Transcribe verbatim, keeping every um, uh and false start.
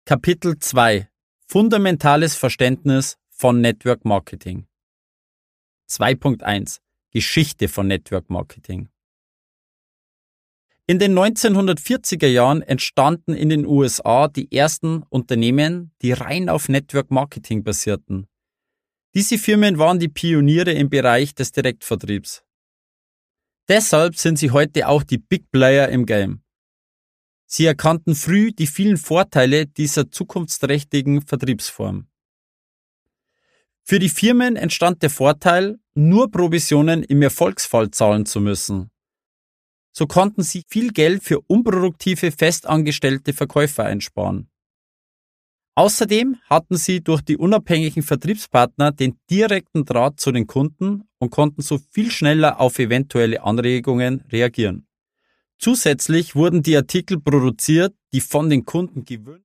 Kapitel zwei: Fundamentales Verständnis von Network Marketing. zwei Punkt eins: Geschichte von Network Marketing. In den neunzehnhundertvierziger Jahren entstanden in den U S A die ersten Unternehmen, die rein auf Network Marketing basierten. Diese Firmen waren die Pioniere im Bereich des Direktvertriebs. Deshalb sind sie heute auch die Big Player im Game. Sie erkannten früh die vielen Vorteile dieser zukunftsträchtigen Vertriebsform. Für die Firmen entstand der Vorteil, nur Provisionen im Erfolgsfall zahlen zu müssen. So konnten sie viel Geld für unproduktive, festangestellte Verkäufer einsparen. Außerdem hatten sie durch die unabhängigen Vertriebspartner den direkten Draht zu den Kunden und konnten so viel schneller auf eventuelle Anregungen reagieren. Zusätzlich wurden die Artikel produziert, die von den Kunden gewünscht